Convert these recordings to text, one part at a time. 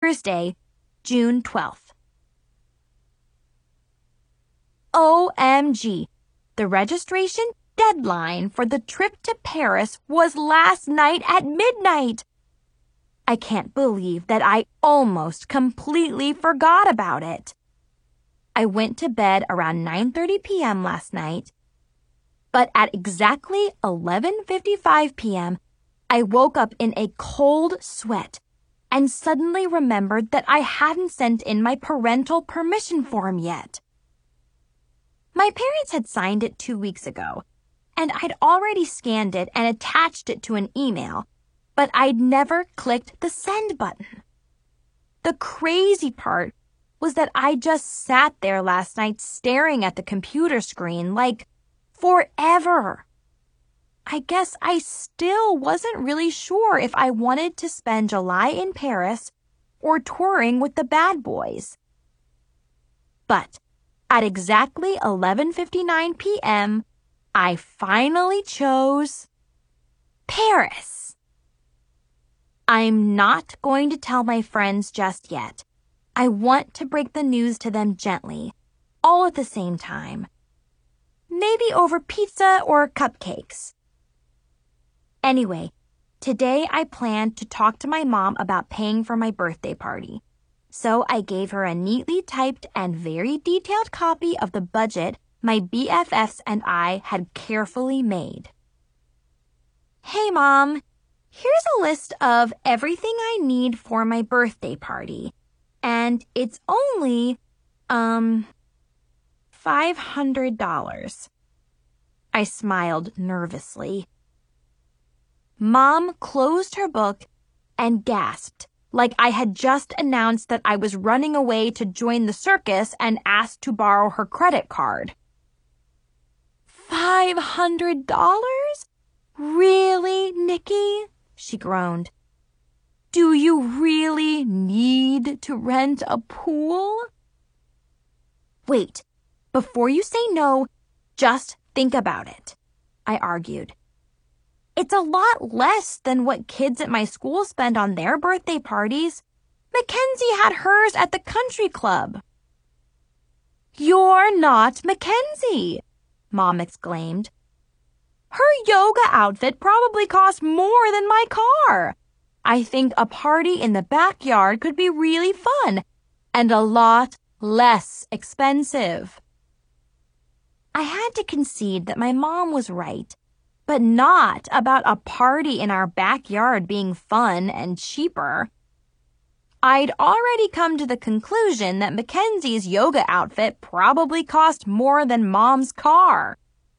Thursday, June 12th. OMG, the registration deadline for the trip to Paris was last night at midnight. I can't believe that I almost completely forgot about it. I went to bed around 9:30 p.m. last night, but at exactly 11:55 p.m., I woke up in a cold sweat and suddenly remembered that I hadn't sent in my parental permission form yet. My parents had signed it 2 weeks ago, and I'd already scanned it and attached it to an email, but I'd never clicked the send button. The crazy part was that I just sat there last night staring at the computer screen like forever. I guess I still wasn't really sure if I wanted to spend July in Paris or touring with the bad boys. But at exactly 11:59 p.m., I finally chose Paris. I'm not going to tell my friends just yet. I want to break the news to them gently, all at the same time. Maybe over pizza or cupcakes. Anyway, today I planned to talk to my mom about paying for my birthday party. So I gave her a neatly typed and very detailed copy of the budget my BFFs and I had carefully made. Hey, Mom, here's a list of everything I need for my birthday party. And it's only, $500. I smiled nervously. Mom closed her book and gasped, like I had just announced that I was running away to join the circus and asked to borrow her credit card. $500? Really, Nikki? She groaned. Do you really need to rent a pool? Wait, before you say no, just think about it, I argued. It's a lot less than what kids at my school spend on their birthday parties. Mackenzie had hers at the country club. You're not Mackenzie, Mom exclaimed. Her yoga outfit probably cost more than my car. I think a party in the backyard could be really fun and a lot less expensive. I had to concede that my mom was right, but not about a party in our backyard being fun and cheaper. I'd already come to the conclusion that Mackenzie's yoga outfit probably cost more than Mom's car.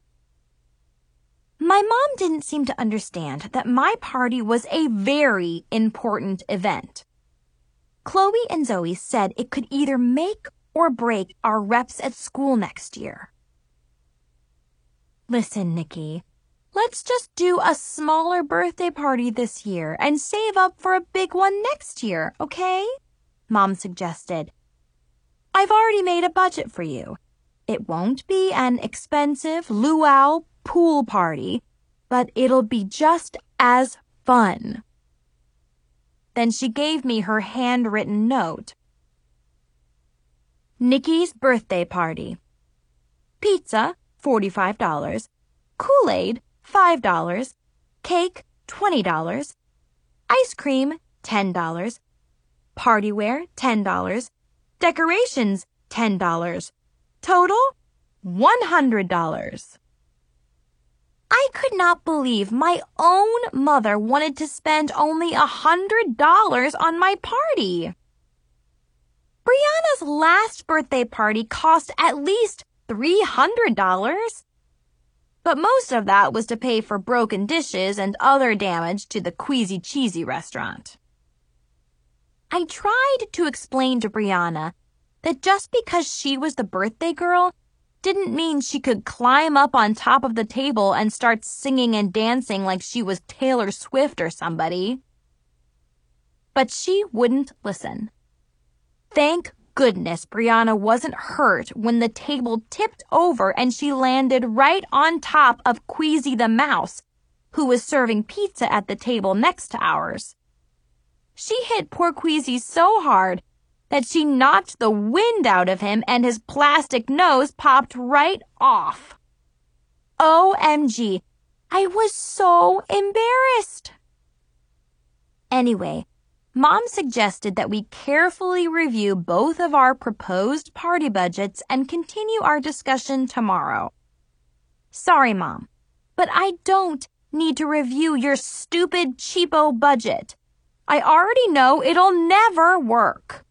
My mom didn't seem to understand that my party was a very important event. Chloe and Zoe said it could either make or break our reps at school next year. Listen, Nikki, let's just do a smaller birthday party this year and save up for a big one next year, okay? Mom suggested. I've already made a budget for you. It won't be an expensive luau pool party, but it'll be just as fun. Then she gave me her handwritten note. Nikki's birthday party. Pizza, $45. Kool-Aid, $5. Cake, $20. Ice cream, $10. Party wear, $10. Decorations, $10. Total, $100. I could not believe my own mother wanted to spend only $100 on my party. Brianna's last birthday party cost at least $300. But most of that was to pay for broken dishes and other damage to the Queasy Cheesy restaurant. I tried to explain to Brianna that just because she was the birthday girl didn't mean she could climb up on top of the table and start singing and dancing like she was Taylor Swift or somebody. But she wouldn't listen. Thank goodness Brianna wasn't hurt when the table tipped over and she landed right on top of Queasy the Mouse, who was serving pizza at the table next to ours. She hit poor Queasy so hard that she knocked the wind out of him and his plastic nose popped right off. OMG, I was so embarrassed. Anyway, Mom suggested that we carefully review both of our proposed party budgets and continue our discussion tomorrow. Sorry, Mom, but I don't need to review your stupid cheapo budget. I already know it'll never work.